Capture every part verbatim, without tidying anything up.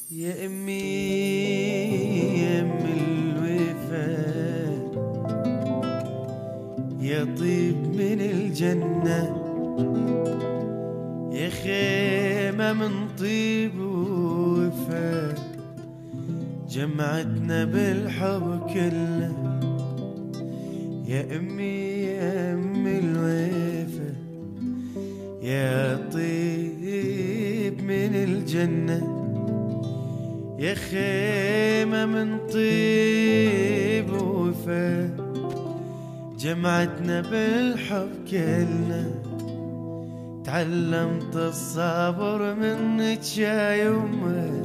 يا أمي يا أم الوفا، يا طيب من الجنة، يا خيمة من طيب ووفا، جمعتنا بالحب كله. يا أمي يا أم الوفا، يا طيب من الجنة، يا خيمة من طيب ووفا، جمعتنا بالحب كلنا. تعلمت الصبر منك يا يمه،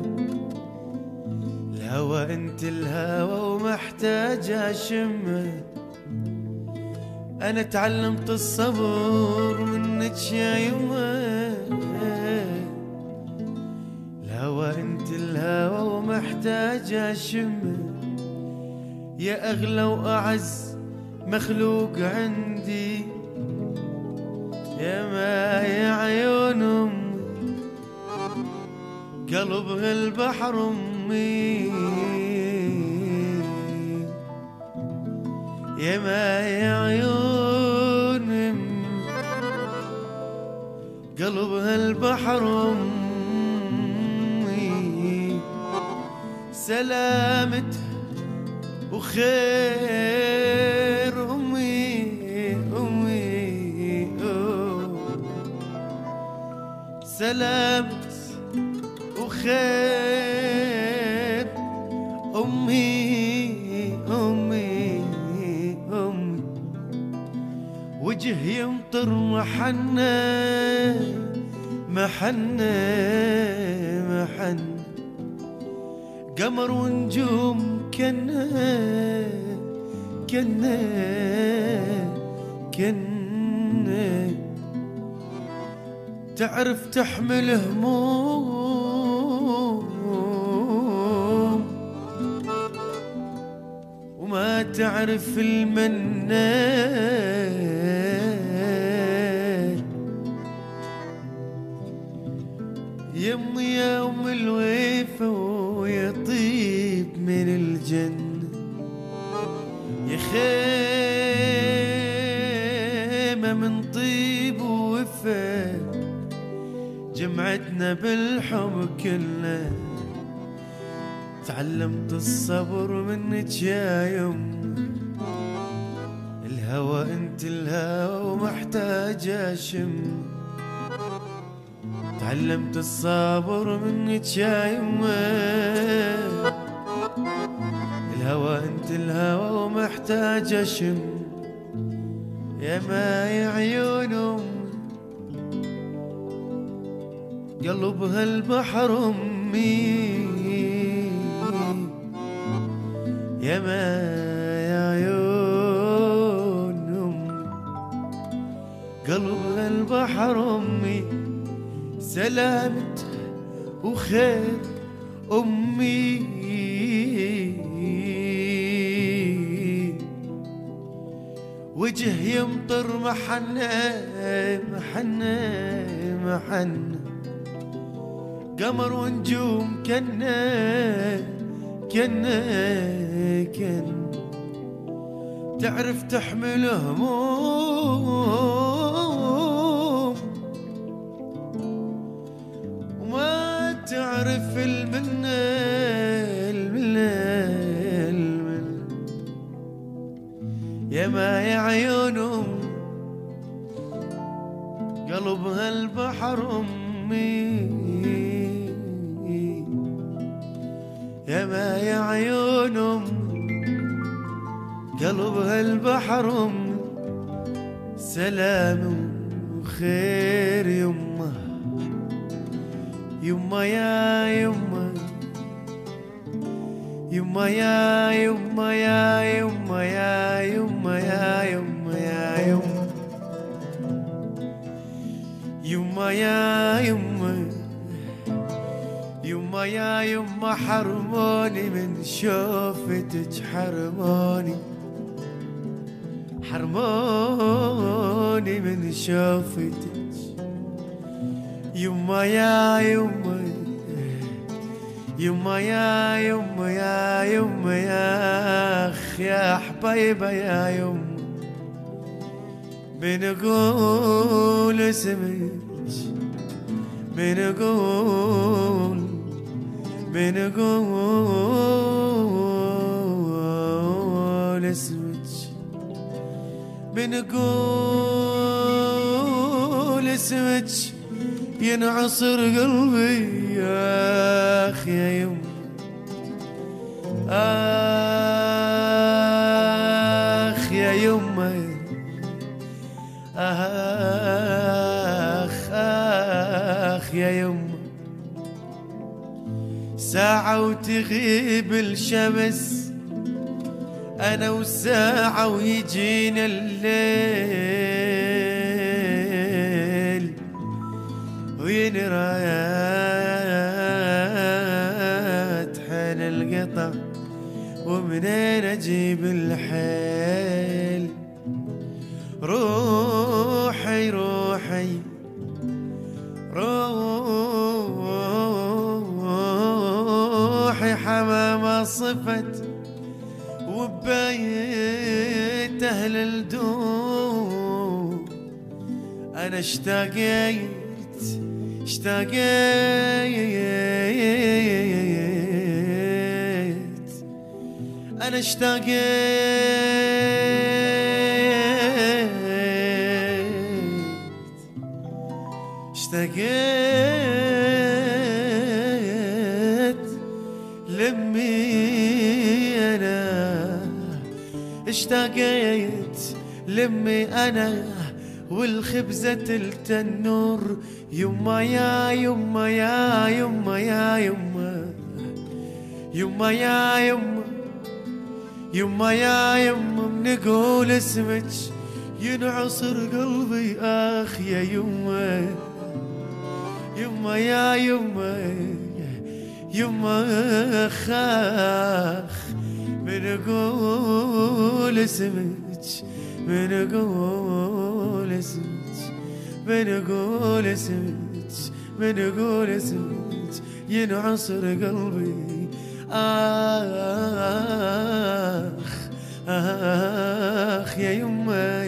الهوى انت الهوى ومحتاج اشمه. انا تعلمت الصبر منك يا يمه، الهوى انت الهوى ومحتاج اشمه. يا اغلى واعز مخلوق عندي، يا ما يا عيون امي، قلبها البحر امي، يا ما يا عيون امي، قلبها البحر امي. سلامتها وخير امي امي أوه. سلامت وخير امي امي امي، وجه يمطر محنة محنة محنة، قمر ونجوم كنا كنا كنا، تعرف تحمل هموم وما تعرف المنة. يمي يا أم الوفا ويا طيب من الجنة، يا خيمة من طيب ووفا، جمعتنا بالحب كله. تعلمت الصبر منك يا يم، الهوى انت الهوى ومحتاج اشم. تعلمت الصبر منك يا يمه، الهوى انت الهوى ومحتاج اشم. يا ما يا عيون امي، قلبها البحر امي، يا ما يا عيون امي، قلبها البحر امي. سلامت وخير امي، وجه يمطر محنة محنة محنة، قمر ونجوم كنا كنا كنا، تعرف تحمل هموم وما تعرف المنة المنة المنة. يا ما يا عيونهم قلبها البحر امي، يا ما يا عيونهم قلبها البحر امي. سلام وخير يمه يما يا يما، يما يا يما يا يما يا يما يا يما يا يما، يما يا يما، يما يا يما، حرموني من شوفتك، حرموني حرموني من شوفتك. يما يا يما يما يا يما يا يما يا اخ يا حبيبه يا يما بنقول اسمك بنقول بنقول اسمك بنقول اسمك ينعصر قلبي يا اخ يا يما اخ يا يما اخ اخ يا يما ساعة وتغيب الشمس انا وساعة ويجينا الليل وين رايات حين القطع ومنين اجيب الحيل روحي روحي روحي حمامة صفت وبيت اهل الدوم انا اشتاقيت اشتاقيت انا اشتاقيت اشتاقيت لمي انا اشتاقيت لمي انا والخبزة التنور يما يا يما يا يما يا يما يما يا يما يما يا يما بنقول اسمك ينعصر قلبي اخ يا يما يما يا يما يما اخ اخ بنقول اسمك بنقول اسمك بنقول اسمك بنقول اسمك ينعصر قلبي اخ اخ يا يما